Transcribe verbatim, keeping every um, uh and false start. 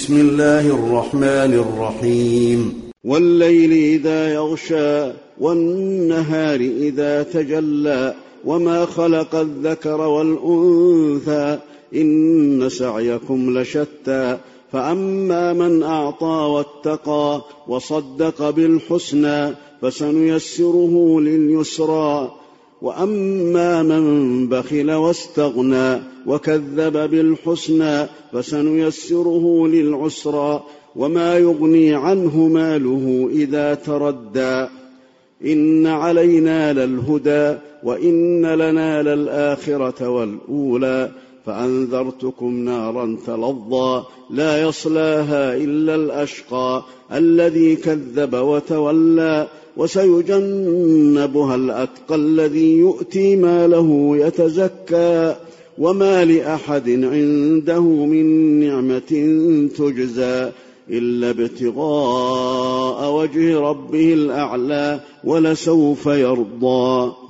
بسم الله الرحمن الرحيم والليل إذا يغشى والنهار إذا تجلى وما خلق الذكر والأنثى إن سعيكم لشتى فأما من أعطى واتقى وصدق بالحسنى فسنيسره لليسرى وأما من بخل واستغنى وكذب بالحسنى فسنيسره للعسرى وما يغني عنه ماله إذا تردى إن علينا للهدى وإن لنا للآخرة والأولى فأنذرتكم نارا تلظى لا يصلاها إلا الأشقى الذي كذب وتولى وسيجنبها الأتقى الذي يؤتي ماله يتزكى وما لأحد عنده من نعمة تجزى إلا ابتغاء وجه ربه الأعلى ولسوف يرضى.